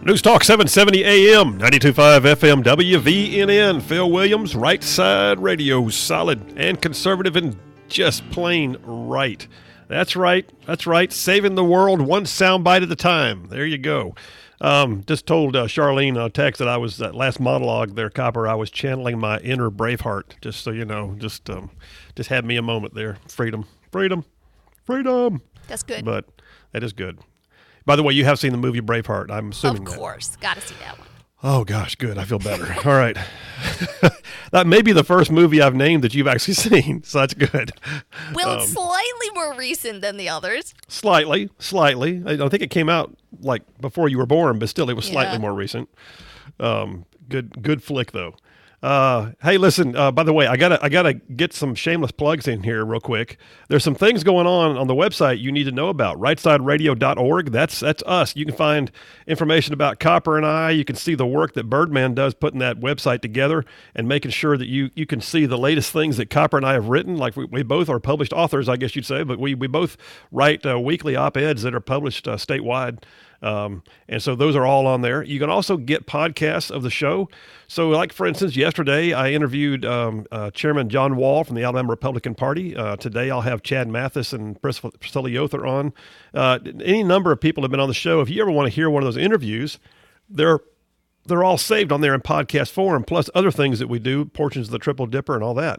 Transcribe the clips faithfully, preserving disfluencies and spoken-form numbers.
News Talk seven seventy A M, ninety-two point five F M, W V N N. Phil Williams, Right Side Radio, solid and conservative and just plain right. That's right. That's right. Saving the world one soundbite at a time. There you go. Um, just told uh, Charlene on text that I was, that last monologue there, Copper, I was channeling my inner Braveheart, just so you know. Just um, just had me a moment there. Freedom. Freedom. Freedom. That's good. But that is good. By the way, you have seen the movie Braveheart, I'm assuming. Of course. Got to see that one. Oh, gosh, good. I feel better. All right. That may be the first movie I've named that you've actually seen, so that's good. Well, Um, it's slightly more recent than the others. Slightly, slightly. I don't think it came out, like, before you were born, but still, it was slightly Yeah. more recent. Um, good good flick, though. Uh, hey, listen, uh, by the way, I gotta I gotta get some shameless plugs in here real quick. There's some things going on on the website you need to know about, right side radio dot org. That's that's us. You can find information about Copper and I. You can see the work that Birdman does putting that website together and making sure that you, you can see the latest things that Copper and I have written. Like we, we both are published authors, I guess you'd say, but we, we both write uh, weekly op-eds that are published uh, statewide. Um, and so those are all on there. You can also get podcasts of the show. So like, for instance, yesterday I interviewed um, uh, Chairman John Wall from the Alabama Republican Party. Uh, today I'll have Chad Mathis and Pris- Priscilla Yother on. Uh, any number of people have been on the show. If you ever want to hear one of those interviews, they're they're all saved on there in podcast form, plus other things that we do, portions of the Triple Dipper and all that.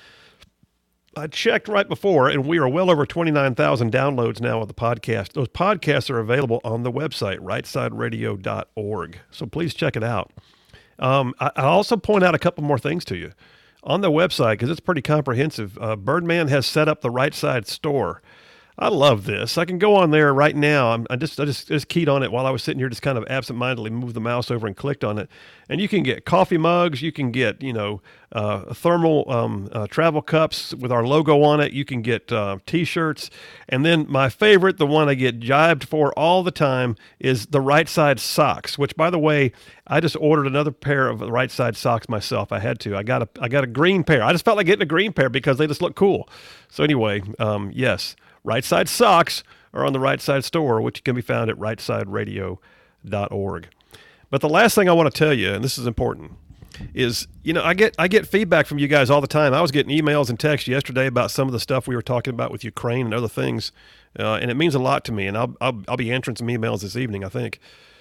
I checked right before, and we are well over twenty-nine thousand downloads now of the podcast. Those podcasts are available on the website, right side radio dot org. So please check it out. Um, I, I'll also point out a couple more things to you. On the website, because it's pretty comprehensive, uh, Birdman has set up the Right Side store. I love this. I can go on there right now. I'm, I just I just, just keyed on it while I was sitting here, just kind of absentmindedly moved the mouse over and clicked on it. And you can get coffee mugs. You can get, you know, uh, thermal um, uh, travel cups with our logo on it. You can get uh, T-shirts. And then my favorite, the one I get jibed for all the time, is the Right Side socks, which, by the way, I just ordered another pair of the Right Side socks myself. I had to. I got a I got a green pair. I just felt like getting a green pair because they just look cool. So anyway, um, yes. Right Side socks are on the Right Side store, which can be found at right side radio dot org. But the last thing I want to tell you, and this is important, is, you know, I get I get feedback from you guys all the time. I was getting emails and texts yesterday about some of the stuff we were talking about with Ukraine and other things, uh, and it means a lot to me, and I'll, I'll, I'll be answering some emails this evening, I think.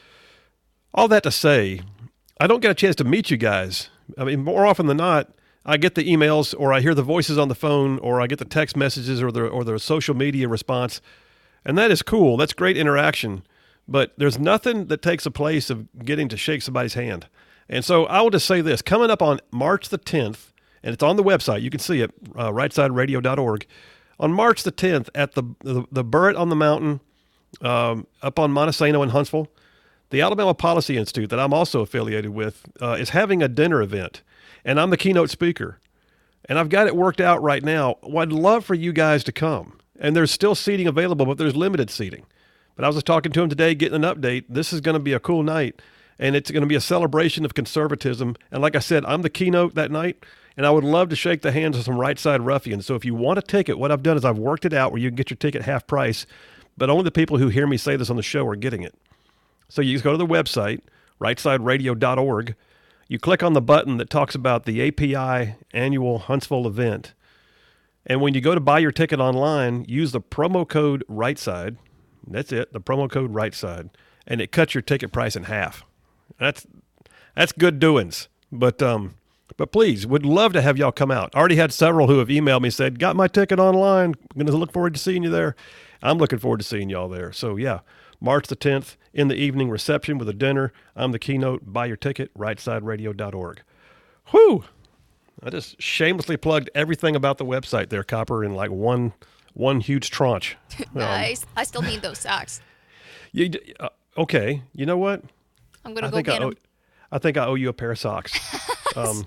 All that to say, I don't get a chance to meet you guys. I mean, more often than not, I get the emails, or I hear the voices on the phone, or I get the text messages, or the or the social media response, and that is cool. That's great interaction, but there's nothing that takes the place of getting to shake somebody's hand. And so I will just say this: coming up on March the tenth, and it's on the website. You can see it, uh, right side radio dot org. On March the tenth, at the the, the Burret on the Mountain, um, up on Montesano in Huntsville, the Alabama Policy Institute, that I'm also affiliated with, uh, is having a dinner event. And I'm the keynote speaker. And I've got it worked out right now. Well, I'd love for you guys to come. And there's still seating available, but there's limited seating. But I was just talking to him today, getting an update. This is going to be a cool night. And it's going to be a celebration of conservatism. And like I said, I'm the keynote that night. And I would love to shake the hands of some right side ruffians. So if you want a ticket, what I've done is I've worked it out where you can get your ticket half price. But only the people who hear me say this on the show are getting it. So you just go to the website, right side radio dot org. You click on the button that talks about the A P I annual Huntsville event. And when you go to buy your ticket online, use the promo code RightSide. That's it, the promo code RightSide. And it cuts your ticket price in half. That's that's good doings. But um, but please, would love to have y'all come out. I already had several who have emailed me, said, got my ticket online. I'm going to look forward to seeing you there. I'm looking forward to seeing y'all there. So yeah, March the tenth, in the evening reception with a dinner. I'm the keynote. Buy your ticket, right side radio dot org. Whew! I just shamelessly plugged everything about the website there, Copper, in like one one huge tranche. Nice. Um, I still need those socks. You, uh, okay, you know what? I'm going to go think get I owe, them. I think I owe you a pair of socks. Um,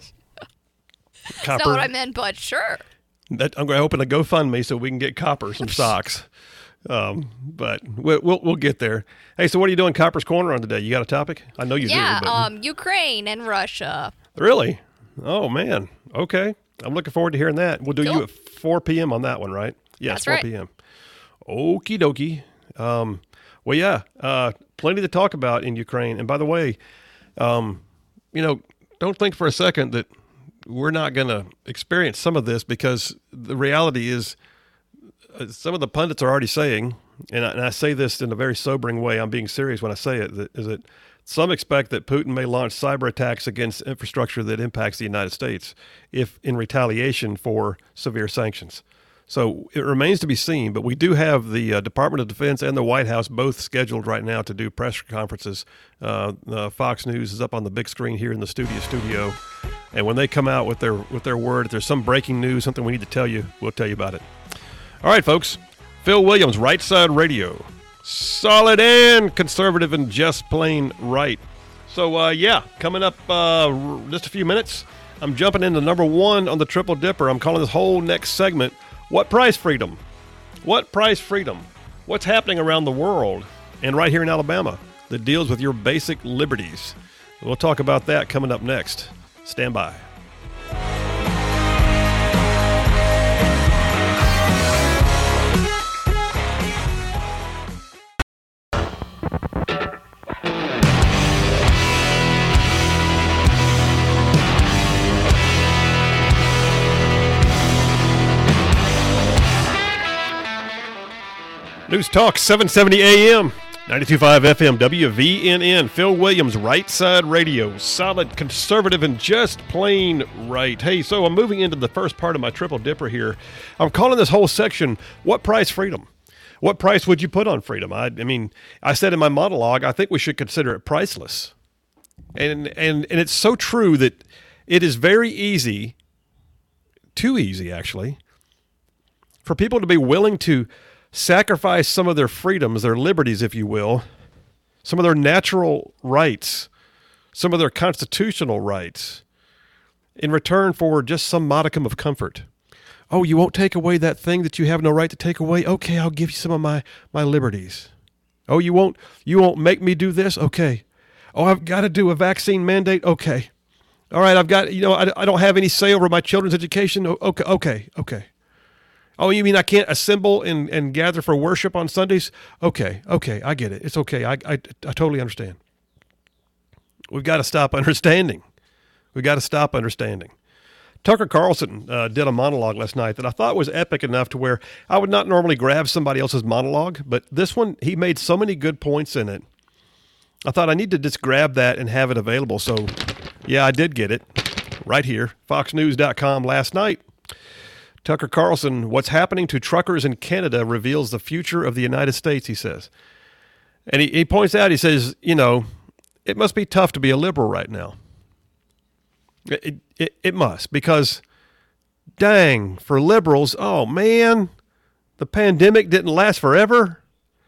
That's not what I meant, but sure. That, I'm going to open a GoFundMe so we can get Copper some socks. Um, but we'll, we'll we'll get there. Hey, so what are you doing Copper's Corner on today? You got a topic? I know you yeah, do. Yeah, um, Ukraine and Russia. Really? Oh, man. Okay. I'm looking forward to hearing that. We'll do Cool. you at four p.m. on that one, right? Yes, That's four right. p.m. Okie dokie. Um, well, yeah, uh, plenty to talk about in Ukraine. And by the way, um, you know, don't think for a second that we're not going to experience some of this, because the reality is uh, some of the pundits are already saying, and I, and I say this in a very sobering way, I'm being serious when I say it, that, is that some expect that Putin may launch cyber attacks against infrastructure that impacts the United States if in retaliation for severe sanctions. So it remains to be seen, but we do have the uh, Department of Defense and the White House both scheduled right now to do press conferences. Uh, uh, Fox News is up on the big screen here in the studio studio. And when they come out with their with their word, if there's some breaking news, something we need to tell you, we'll tell you about it. All right, folks. Phil Williams, Right Side Radio. Solid and conservative and just plain right. So, uh, yeah, coming up uh, just a few minutes, I'm jumping into number one on the Triple Dipper. I'm calling this whole next segment, What Price Freedom? What price freedom? What's happening around the world and right here in Alabama that deals with your basic liberties? We'll talk about that coming up next. Stand by. News Talk seven seventy A M, ninety-two point five F M, W V N N. Phil Williams, Right Side Radio. Solid, conservative, and just plain right. Hey, so I'm moving into the first part of my Triple Dipper here. I'm calling this whole section, What Price Freedom? What price would you put on freedom? I, I mean, I said in my monologue, I think we should consider it priceless. And, and, and it's so true that it is very easy, too easy actually, for people to be willing to sacrifice some of their freedoms, their liberties, if you will, some of their natural rights, some of their constitutional rights, in return for just some modicum of comfort. Oh, you won't take away that thing that you have no right to take away? Okay, I'll give you some of my, my liberties. Oh, you won't you won't make me do this? Okay. Oh, I've got to do a vaccine mandate? Okay. All right, I've got, you know, I, I don't have any say over my children's education? Okay, okay, okay. Oh, you mean I can't assemble and, and gather for worship on Sundays? Okay, okay, I get it. It's okay. I, I, I totally understand. We've got to stop understanding. We've got to stop understanding. Tucker Carlson uh, did a monologue last night that I thought was epic enough to where I would not normally grab somebody else's monologue, but this one, he made so many good points in it. I thought I need to just grab that and have it available. So, yeah, I did get it right here, fox news dot com last night. Tucker Carlson, what's happening to truckers in Canada reveals the future of the United States, he says. And he, he points out, he says, you know, it must be tough to be a liberal right now. It, it, it must, because, dang, for liberals, oh, man, the pandemic didn't last forever.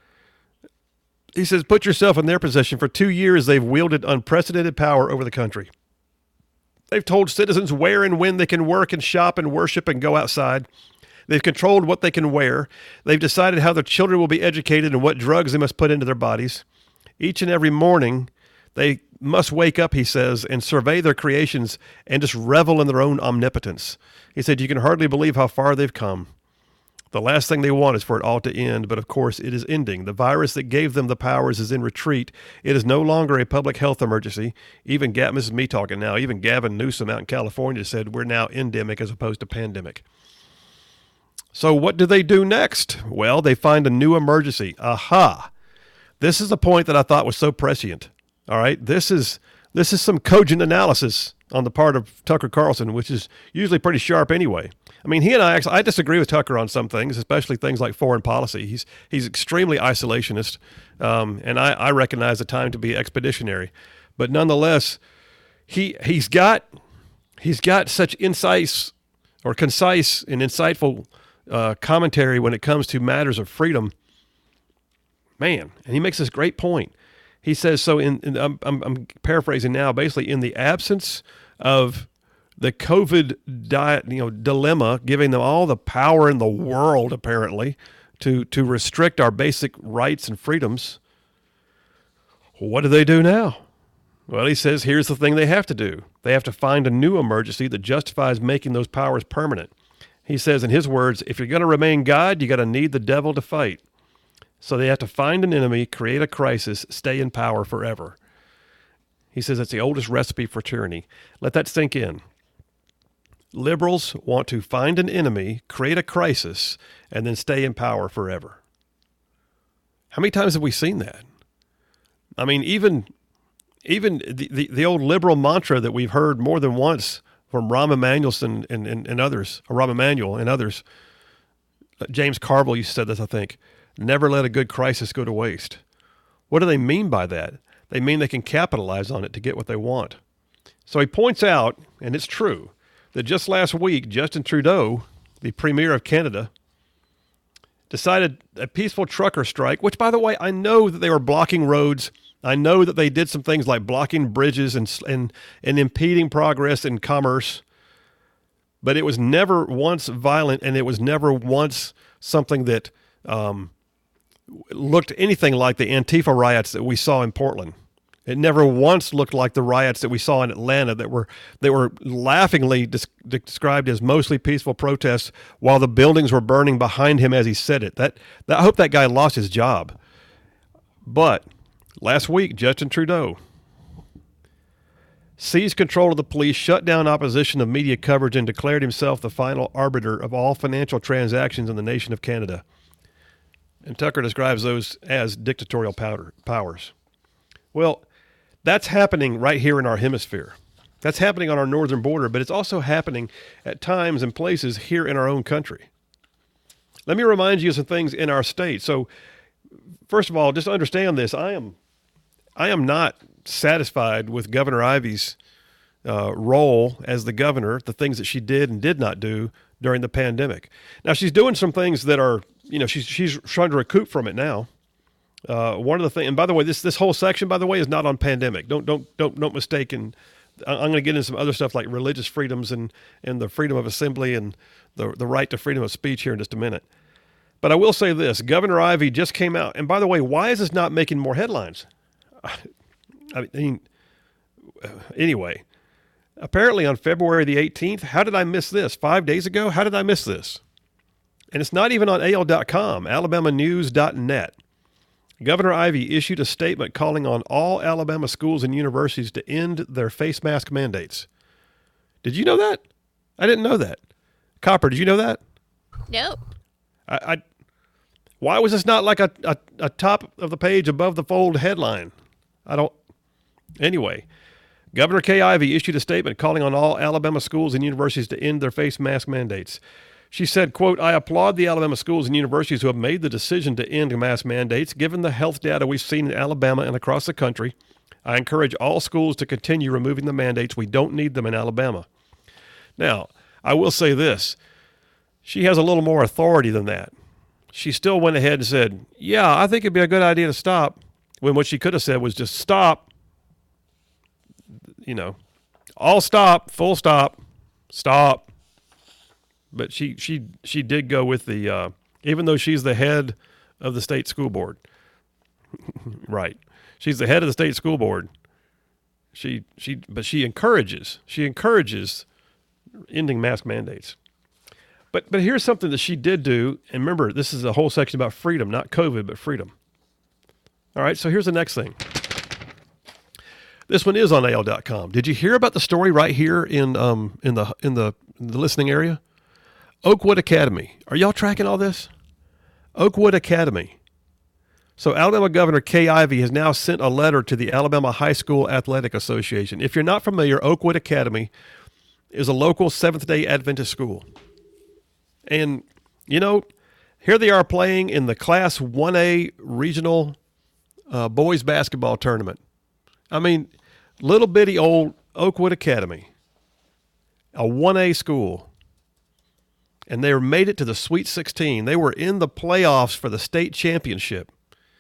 He says, put yourself in their position. For two years, they've wielded unprecedented power over the country. They've told citizens where and when they can work and shop and worship and go outside. They've controlled what they can wear. They've decided how their children will be educated and what drugs they must put into their bodies. Each and every morning, they must wake up, he says, and survey their creations and just revel in their own omnipotence. He said, you can hardly believe how far they've come. The last thing they want is for it all to end, but of course it is ending. The virus that gave them the powers is in retreat. It is no longer a public health emergency. Even Gavin, this is me talking now, even Gavin Newsom out in California said we're now endemic as opposed to pandemic. So what do they do next? Well, they find a new emergency. Aha! This is the point that I thought was so prescient. All right, this is this is some cogent analysis on the part of Tucker Carlson, which is usually pretty sharp anyway. I mean, he and I actually, I disagree with Tucker on some things, especially things like foreign policy. He's he's extremely isolationist, um, and I, I recognize the time to be expeditionary. But nonetheless, he he's got he's got such insights or concise and insightful uh, commentary when it comes to matters of freedom. Man, and he makes this great point. He says, so in, in I'm, I'm, I'm paraphrasing now, basically in the absence of the COVID diet, you know, dilemma, giving them all the power in the world, apparently, to, to restrict our basic rights and freedoms, what do they do now? Well, he says, here's the thing they have to do. They have to find a new emergency that justifies making those powers permanent. He says, in his words, if you're going to remain God, you got to need the devil to fight. So they have to find an enemy, create a crisis, stay in power forever. He says it's the oldest recipe for tyranny. Let that sink in. Liberals want to find an enemy, create a crisis, and then stay in power forever. How many times have we seen that? I mean, even even the, the, the old liberal mantra that we've heard more than once from Rahm Emanuelson and, and, and others, or Rahm Emanuel and others. James Carville used to say this, I think. Never let a good crisis go to waste. What do they mean by that? They mean they can capitalize on it to get what they want. So he points out, and it's true, that just last week, Justin Trudeau, the Premier of Canada, decided a peaceful trucker strike, which, by the way, I know that they were blocking roads. I know that they did some things like blocking bridges and, and, and impeding progress in commerce, but it was never once violent, and it was never once something that um, looked anything like the Antifa riots that we saw in Portland. It never once looked like the riots that we saw in Atlanta that were that were laughingly des- described as mostly peaceful protests while the buildings were burning behind him as he said it. That, that I hope that guy lost his job. But last week, Justin Trudeau seized control of the police, shut down opposition of media coverage, and declared himself the final arbiter of all financial transactions in the nation of Canada. And Tucker describes those as dictatorial powder, powers. Well, that's happening right here in our hemisphere. That's happening on our northern border, but it's also happening at times and places here in our own country. Let me remind you of some things in our state. So, first of all, just understand this. I am I am not satisfied with Governor Ivey's uh, role as the governor, the things that she did and did not do during the pandemic. Now, she's doing some things that are, you know, she's she's trying to recoup from it now. Uh, one of the things, and by the way, this this whole section, by the way, is not on pandemic. Don't don't don't don't mistake. And I'm going to get into some other stuff like religious freedoms and, and the freedom of assembly and the the right to freedom of speech here in just a minute. But I will say this: Governor Ivey just came out, and by the way, why is this not making more headlines? I mean, anyway, apparently on February the eighteenth, how did I miss this? Five days ago, how did I miss this? And it's not even on A L dot com, Alabama News dot net. Governor Ivey issued a statement calling on all Alabama schools and universities to end their face mask mandates. Did you know that? I didn't know that. Copper, did you know that? No. I, I why was this not like a, a, a top of the page above the fold headline? I don't. Anyway, Governor Kay Ivey issued a statement calling on all Alabama schools and universities to end their face mask mandates. She said, quote, I applaud the Alabama schools and universities who have made the decision to end mask mandates. Given the health data we've seen in Alabama and across the country, I encourage all schools to continue removing the mandates. We don't need them in Alabama. Now, I will say this. She has a little more authority than that. She still went ahead and said, yeah, I think it'd be a good idea to stop, when what she could have said was just stop, you know, all stop, full stop, stop. But she she she did go with the, uh, even though she's the head of the state school board, right? She's the head of the state school board. She she but she encourages she encourages ending mask mandates. But but here's something that she did do, and remember, this is a whole section about freedom, not COVID, but freedom. All right, so here's the next thing. This one is on A L dot com. Did you hear about the story right here in um in the in the in the listening area? Oakwood Academy. Are y'all tracking all this? Oakwood Academy. So Alabama Governor Kay Ivey has now sent a letter to the Alabama High School Athletic Association. If you're not familiar, Oakwood Academy is a local Seventh-day Adventist school. And, you know, here they are playing in the Class one A regional uh, boys basketball tournament. I mean, little bitty old Oakwood Academy, a one A school. And they made it to the Sweet sixteen. They were in the playoffs for the state championship.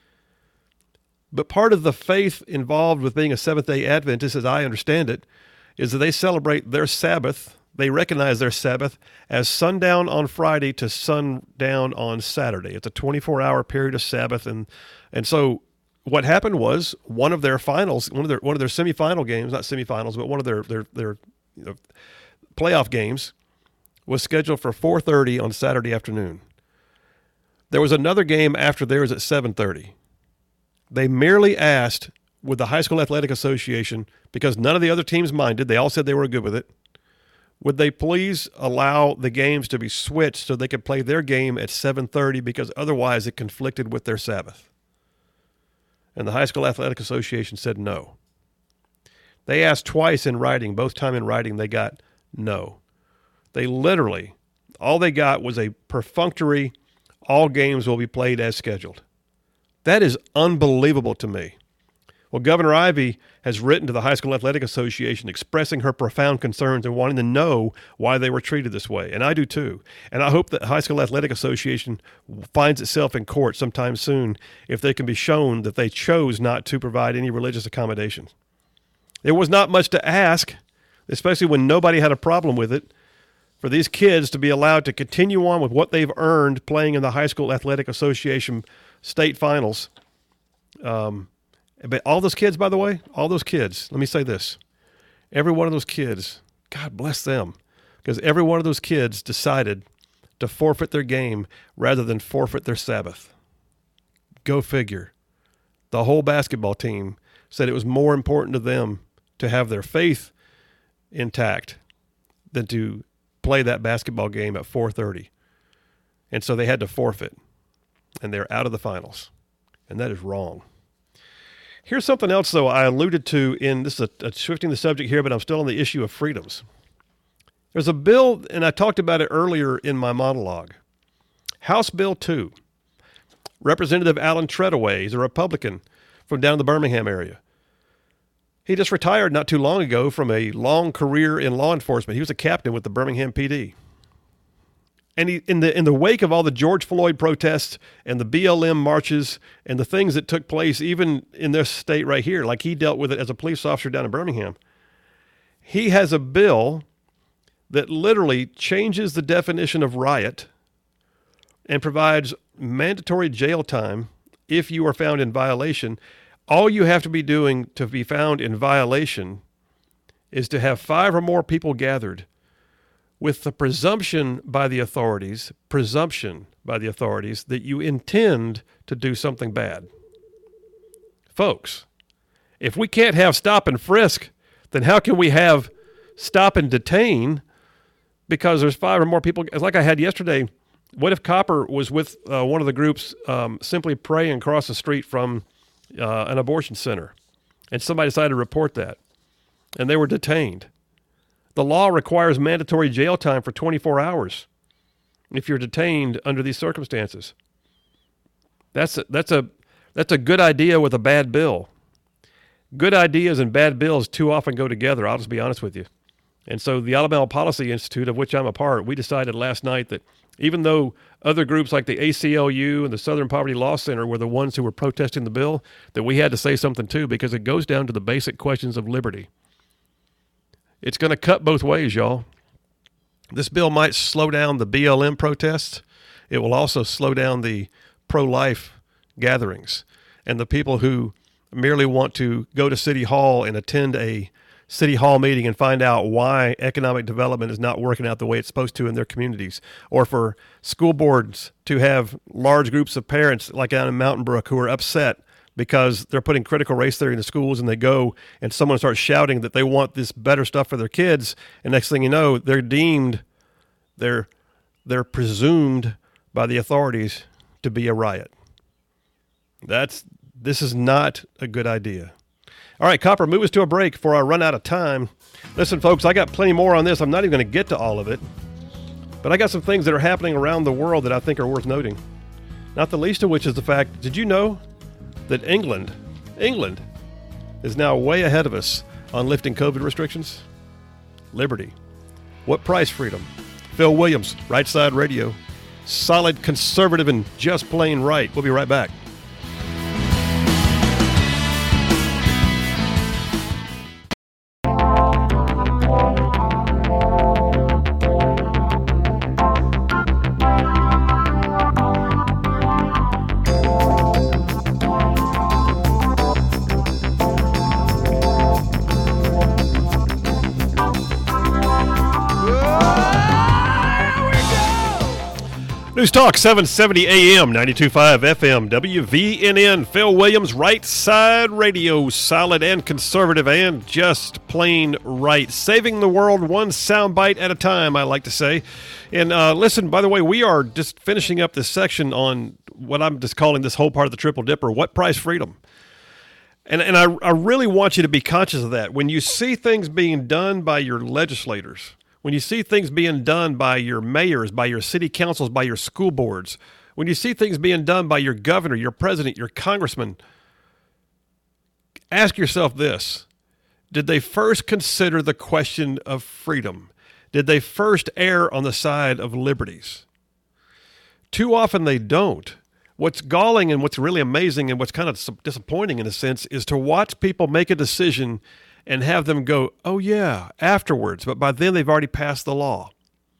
But part of the faith involved with being a Seventh-day Adventist, as I understand it, is that they celebrate their Sabbath. They recognize their Sabbath as sundown on Friday to sundown on Saturday. It's a twenty-four hour period of Sabbath. And and so what happened was one of their finals, one of their one of their semifinal games, not semifinals, but one of their their their you know, playoff games was scheduled for four thirty on Saturday afternoon. There was another game after theirs at seven thirty. They merely asked with the High School Athletic Association, because none of the other teams minded, they all said they were good with it, would they please allow the games to be switched so they could play their game at seven thirty because otherwise it conflicted with their Sabbath. And the High School Athletic Association said no. They asked twice in writing, both time in writing, they got no. They literally, all they got was a perfunctory, all games will be played as scheduled. That is unbelievable to me. Well, Governor Ivey has written to the High School Athletic Association expressing her profound concerns and wanting to know why they were treated this way. And I do too. And I hope that the High School Athletic Association finds itself in court sometime soon if they can be shown that they chose not to provide any religious accommodations. There was not much to ask, especially when nobody had a problem with it, for these kids to be allowed to continue on with what they've earned playing in the High School Athletic Association state finals. Um, but all those kids, by the way, all those kids, let me say this. Every one of those kids, God bless them, because every one of those kids decided to forfeit their game rather than forfeit their Sabbath. Go figure. The whole basketball team said it was more important to them to have their faith intact than to play that basketball game at four thirty. And so they had to forfeit, and they're out of the finals. And that is wrong. Here's something else, though, I alluded to in, this is a, a shifting the subject here, but I'm still on the issue of freedoms. There's a bill, and I talked about it earlier in my monologue. House Bill two. Representative Alan Treadaway, he's a Republican from down in the Birmingham area. He just retired not too long ago from a long career in law enforcement. He was a captain with the Birmingham P D. And he, in the in the wake of all the George Floyd protests and the B L M marches and the things that took place even in this state right here, like he dealt with it as a police officer down in Birmingham, he has a bill that literally changes the definition of riot and provides mandatory jail time if you are found in violation. All you have to be doing to be found in violation is to have five or more people gathered with the presumption by the authorities, presumption by the authorities that you intend to do something bad. Folks, if we can't have stop and frisk, then how can we have stop and detain because there's five or more people? Like I had yesterday, what if Copper was with uh, one of the groups um, simply praying across the street from uh, an abortion center, and somebody decided to report that, and they were detained? The law requires mandatory jail time for twenty-four hours if you're detained under these circumstances. That's a, that's a that's a good idea with a bad bill. Good ideas and bad bills too often go together, I'll just be honest with you. And so the Alabama Policy Institute, of which I'm a part, we decided last night that even though other groups like the A C L U and the Southern Poverty Law Center were the ones who were protesting the bill, that we had to say something too, because it goes down to the basic questions of liberty. It's going to cut both ways, y'all. This bill might slow down the B L M protests. It will also slow down the pro-life gatherings and the people who merely want to go to City Hall and attend a City Hall meeting and find out why economic development is not working out the way it's supposed to in their communities, or for school boards to have large groups of parents like down in Mountain Brook who are upset because they're putting critical race theory into schools, and they go and someone starts shouting that they want this better stuff for their kids, and next thing you know, they're deemed, they're they're presumed by the authorities to be a riot. That's this is not a good idea. All right, Copper, move us to a break before I run out of time. Listen, folks, I got plenty more on this. I'm not even going to get to all of it, but I got some things that are happening around the world that I think are worth noting. Not the least of which is the fact, did you know that England, England is now way ahead of us on lifting COVID restrictions? Liberty. What price freedom? Phil Williams, Right Side Radio. Solid conservative and just plain right. We'll be right back. News Talk seven seventy A M, ninety-two point five F M, W V N N, Phil Williams, Right Side Radio, solid and conservative and just plain right. Saving the world one soundbite at a time, I like to say. And uh, listen, by the way, we are just finishing up this section on what I'm just calling this whole part of the Triple Dipper, what price freedom? And, and I, I really want you to be conscious of that. When you see things being done by your legislators, when you see things being done by your mayors, by your city councils, by your school boards, when you see things being done by your governor, your president, your congressman, ask yourself this. Did they first consider the question of freedom? Did they first err on the side of liberties? Too often they don't. What's galling and what's really amazing and what's kind of disappointing in a sense is to watch people make a decision and have them go, oh, yeah, afterwards. But by then, they've already passed the law.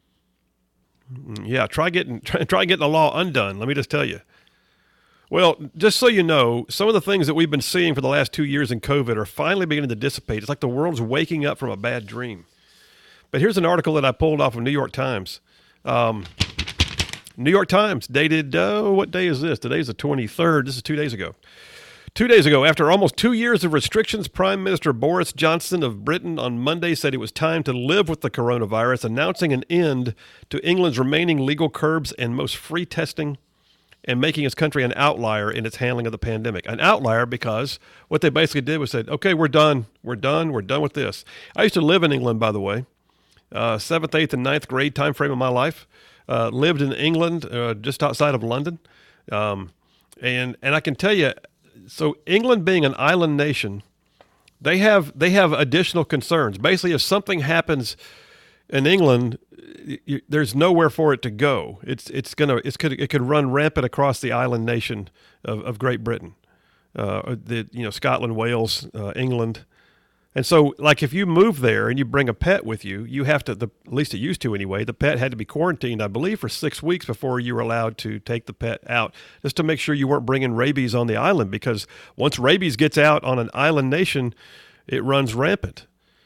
Yeah, try getting try, try getting the law undone, let me just tell you. Well, just so you know, some of the things that we've been seeing for the last two years in COVID are finally beginning to dissipate. It's like the world's waking up from a bad dream. But here's an article that I pulled off of New York Times. Um, New York Times, dated, uh, what day is this? Today's the twenty-third. This is two days ago. Two days ago, after almost two years of restrictions, Prime Minister Boris Johnson of Britain on Monday said it was time to live with the coronavirus, announcing an end to England's remaining legal curbs and most free testing and making his country an outlier in its handling of the pandemic. An outlier because what they basically did was said, okay, we're done. We're done. We're done with this. I used to live in England, by the way, uh, seventh, eighth, and ninth grade time frame of my life. Uh, lived in England, uh, just outside of London. Um, and and I can tell you, so England being an island nation, they have they have additional concerns. Basically, if something happens in England, you, there's nowhere for it to go. It's it's gonna it's could it could run rampant across the island nation of, of Great Britain, uh, the you know Scotland, Wales, uh, England. And so, like, if you move there and you bring a pet with you, you have to, the, at least it used to anyway, the pet had to be quarantined, I believe, for six weeks before you were allowed to take the pet out, just to make sure you weren't bringing rabies on the island, because once rabies gets out on an island nation, it runs rampant.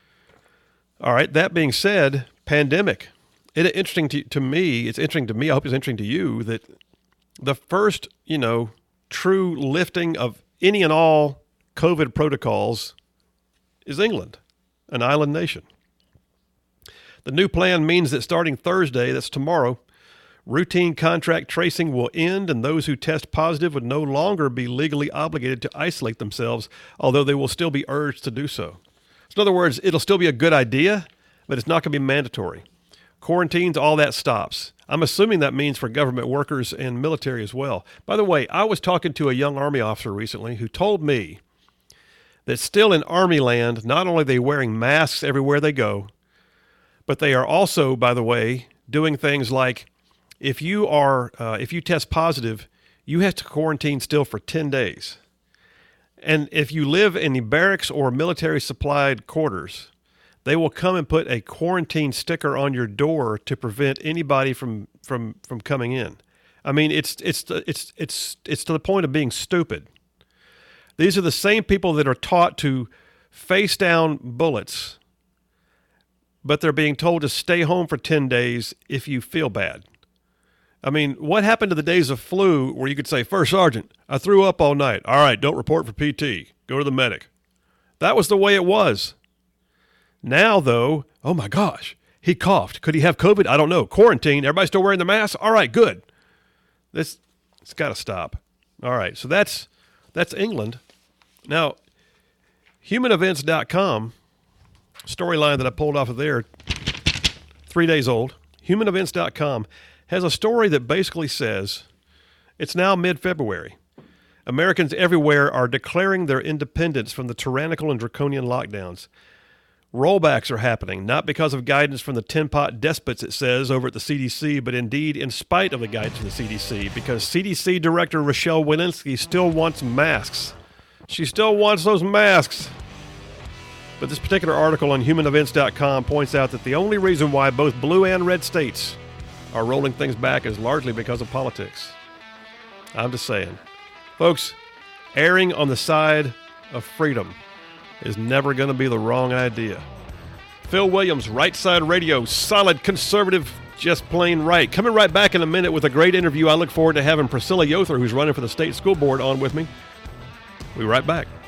All right, that being said, pandemic. It interesting to, to me, it's interesting to me, I hope it's interesting to you, that the first, you know, true lifting of any and all COVID protocols is England, an island nation. The new plan means that starting Thursday, that's tomorrow, routine contract tracing will end, and those who test positive would no longer be legally obligated to isolate themselves, although they will still be urged to do so. So in other words, it'll still be a good idea, but it's not going to be mandatory. Quarantines, all that stops. I'm assuming that means for government workers and military as well. By the way, I was talking to a young Army officer recently who told me that still in Army land, not only are they wearing masks everywhere they go, but they are also, by the way, doing things like if you are uh, if you test positive, you have to quarantine still for ten days. And if you live in the barracks or military supplied quarters, they will come and put a quarantine sticker on your door to prevent anybody from from from coming in. I mean, it's it's it's it's it's to the point of being stupid. These are the same people that are taught to face down bullets, but they're being told to stay home for ten days if you feel bad. I mean, what happened to the days of flu where you could say, First Sergeant, I threw up all night. All right, don't report for P T. Go to the medic. That was the way it was. Now, though, oh my gosh, he coughed. Could he have COVID? I don't know. Quarantine. Everybody still wearing their masks? All right, good. This, it's got to stop. All right, so that's that's England. Now, human events dot com, storyline that I pulled off of there, three days old, human events dot com has a story that basically says it's now mid-February. Americans everywhere are declaring their independence from the tyrannical and draconian lockdowns. Rollbacks are happening, not because of guidance from the tin-pot despots, it says, over at the C D C, but indeed in spite of the guidance from the C D C, because C D C Director Rochelle Walensky still wants masks. She still wants those masks. But this particular article on human events dot com points out that the only reason why both blue and red states are rolling things back is largely because of politics. I'm just saying. Folks, erring on the side of freedom is never going to be the wrong idea. Phil Williams, Right Side Radio, solid conservative, just plain right. Coming right back in a minute with a great interview. I look forward to having Priscilla Yother, who's running for the state school board, on with me. We'll be right back.